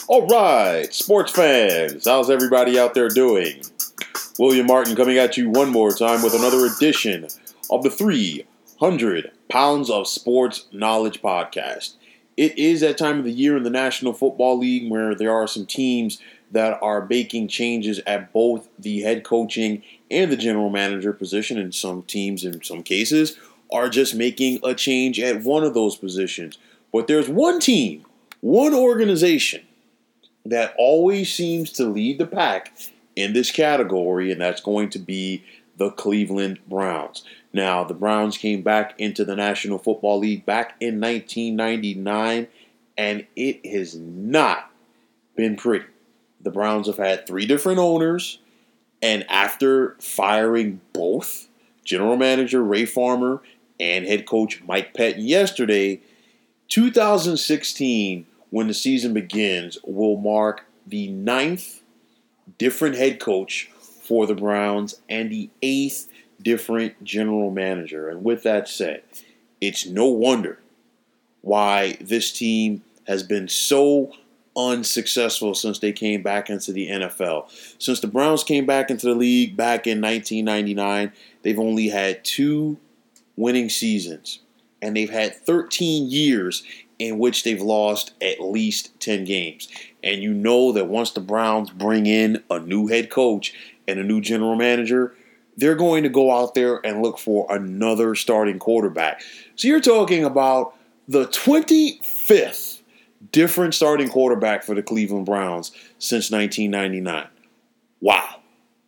All right, sports fans, how's everybody out there doing? William Martin coming at you one more time with another edition of the 300 Pounds of Sports Knowledge podcast. It is that time of the year in the National Football League where there are some teams that are making changes at both the head coaching and the general manager position, and some teams, in some cases, are just making a change at one of those positions. But there's one team, one organization, that always seems to lead the pack in this category, and that's going to be the Cleveland Browns. Now, the Browns came back into the National Football League back in 1999, and it has not been pretty. The Browns have had three different owners, and after firing both general manager Ray Farmer and head coach Mike Pettine yesterday, 2016, when the season begins, will mark the 9th different head coach for the Browns and the 8th different general manager. And with that said, it's no wonder why this team has been so unsuccessful since they came back into the NFL. Since the Browns came back into the league back in 1999, they've only had 2 winning seasons, and they've had 13 years in which they've lost at least 10 games. And you know that once the Browns bring in a new head coach and a new general manager, they're going to go out there and look for another starting quarterback. So you're talking about the 25th different starting quarterback for the Cleveland Browns since 1999. Wow.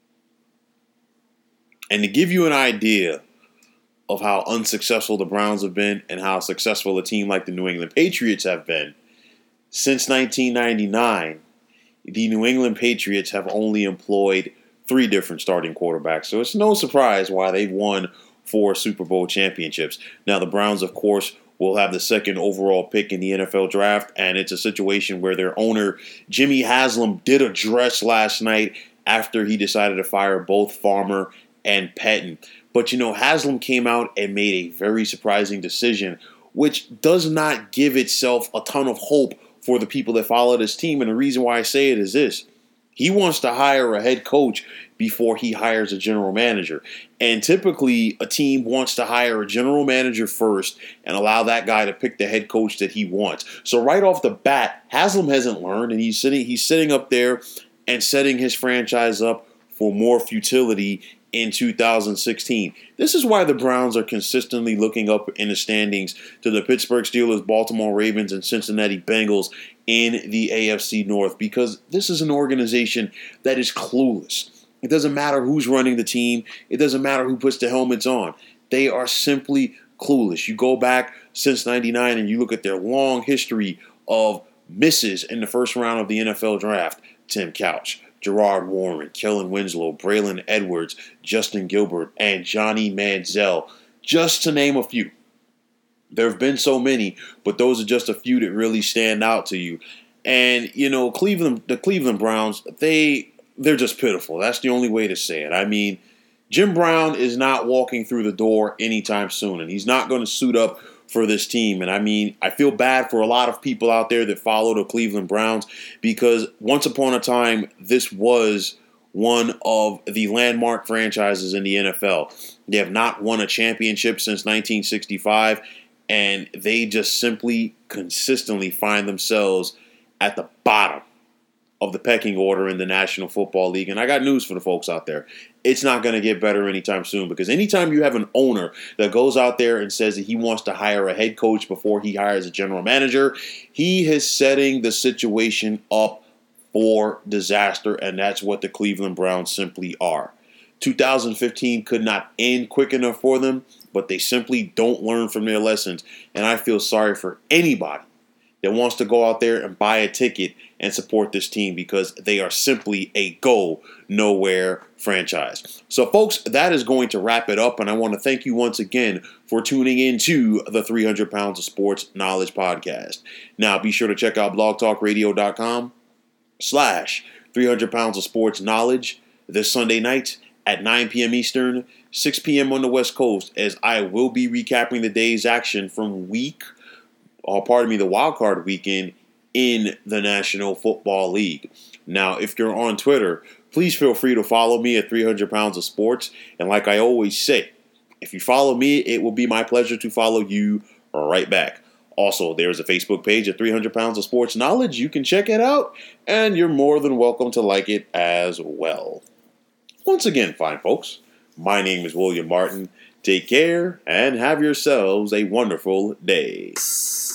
And to give you an idea of how unsuccessful the Browns have been and how successful a team like the New England Patriots have been, since 1999, the New England Patriots have only employed 3 different starting quarterbacks. So it's no surprise why they've won 4 Super Bowl championships. Now, the Browns, of course, will have the 2nd overall pick in the NFL draft, and it's a situation where their owner, Jimmy Haslam, did address last night after he decided to fire both Farmer and Pettine. But, Haslam came out and made a very surprising decision, which does not give itself a ton of hope for the people that follow this team. And the reason why I say it is this. He wants to hire a head coach before he hires a general manager. And typically, a team wants to hire a general manager first and allow that guy to pick the head coach that he wants. So right off the bat, Haslam hasn't learned, and he's sitting up there and setting his franchise up for more futility in 2016. This is why the Browns are consistently looking up in the standings to the Pittsburgh Steelers, Baltimore Ravens, and Cincinnati Bengals in the AFC North, because this is an organization that is clueless. It doesn't matter who's running the team. It doesn't matter who puts the helmets on. They are simply clueless. You go back since 99 and you look at their long history of misses in the first round of the NFL draft. Tim Couch, Gerard Warren, Kellen Winslow, Braylon Edwards, Justin Gilbert, and Johnny Manziel, just to name a few. There have been so many, but those are just a few that really stand out to you. And, the Cleveland Browns, they're just pitiful. That's the only way to say it. I mean, Jim Brown is not walking through the door anytime soon, and he's not going to suit up for this team. And I mean, I feel bad for a lot of people out there that follow the Cleveland Browns, because once upon a time, this was one of the landmark franchises in the NFL. They have not won a championship since 1965, and they just simply consistently find themselves at the bottom of the pecking order in the National Football League. And I got news for the folks out there. It's not going to get better anytime soon, because anytime you have an owner that goes out there and says that he wants to hire a head coach before he hires a general manager, he is setting the situation up for disaster, and that's what the Cleveland Browns simply are. 2015 could not end quick enough for them, but they simply don't learn from their lessons. And I feel sorry for anybody that wants to go out there and buy a ticket and support this team, because they are simply a go-nowhere franchise. So, folks, that is going to wrap it up, and I want to thank you once again for tuning in to the 300 Pounds of Sports Knowledge podcast. Now, be sure to check out blogtalkradio.com/300 Pounds of Sports Knowledge this Sunday night at 9 p.m. Eastern, 6 p.m. on the West Coast, as I will be recapping the day's action from the wild card weekend in the National Football League. Now, if you're on Twitter, please feel free to follow me at 300 Pounds of Sports. And like I always say, if you follow me, it will be my pleasure to follow you right back. Also, there's a Facebook page at 300 Pounds of Sports Knowledge. You can check it out, and you're more than welcome to like it as well. Once again, fine folks, my name is William Martin. Take care and have yourselves a wonderful day.